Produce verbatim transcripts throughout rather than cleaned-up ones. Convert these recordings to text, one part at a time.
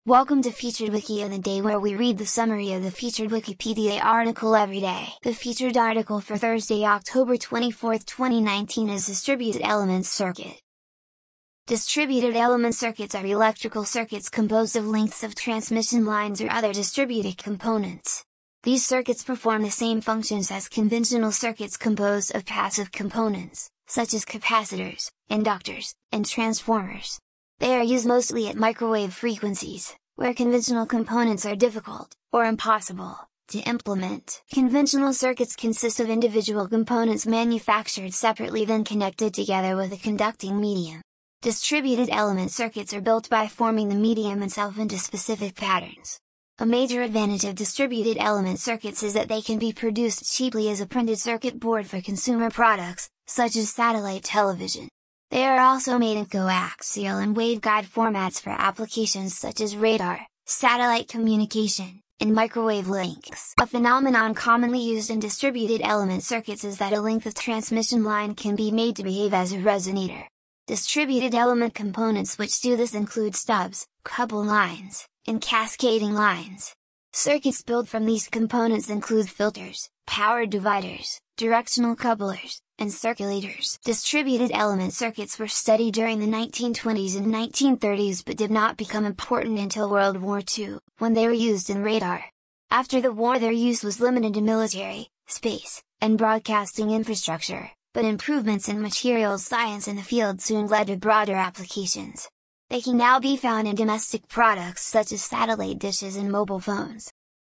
Welcome to Featured Wiki of the Day, where we read the summary of the featured Wikipedia article every day. The featured article for Thursday, October twenty-fourth, twenty nineteen is Distributed Element Circuit. Distributed element circuits are electrical circuits composed of lengths of transmission lines or other distributed components. These circuits perform the same functions as conventional circuits composed of passive components, such as capacitors, inductors, and transformers. They are used mostly at microwave frequencies, where conventional components are difficult, or impossible, to implement. Conventional circuits consist of individual components manufactured separately then connected together with a conducting medium. Distributed element circuits are built by forming the medium itself into specific patterns. A major advantage of distributed element circuits is that they can be produced cheaply as a printed circuit board for consumer products, such as satellite television. They are also made in coaxial and waveguide formats for applications such as radar, satellite communication, and microwave links. A phenomenon commonly used in distributed element circuits is that a length of transmission line can be made to behave as a resonator. Distributed element components which do this include stubs, coupled lines, and cascading lines. Circuits built from these components include filters, power dividers, directional couplers, and circulators. Distributed element circuits were studied during the nineteen twenties and nineteen thirties but did not become important until World War Two, when they were used in radar. After the war their use was limited to military, space, and broadcasting infrastructure, but improvements in materials science in the field soon led to broader applications. They can now be found in domestic products such as satellite dishes and mobile phones.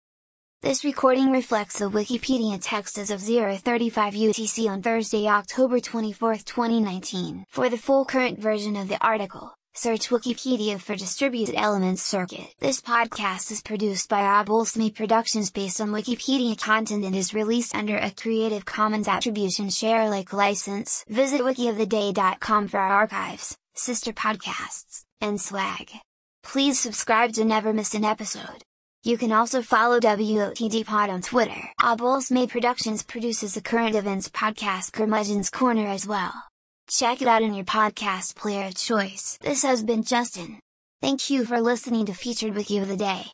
This recording reflects the Wikipedia text as of zero thirty-five U T C on Thursday, October twenty-fourth, twenty nineteen. For the full current version of the article, search Wikipedia for Distributed Element Circuit. This podcast is produced by Abolsme Productions based on Wikipedia content and is released under a Creative Commons Attribution Share Alike license. Visit wiki of the day dot com for our archives, sister podcasts, and swag. Please subscribe to never miss an episode. You can also follow W O T D Pod on Twitter. Abolsme Productions produces the current events podcast Curmudgeon's Corner as well. Check it out in your podcast player of choice. This has been Justin. Thank you for listening to Featured Wiki of the Day.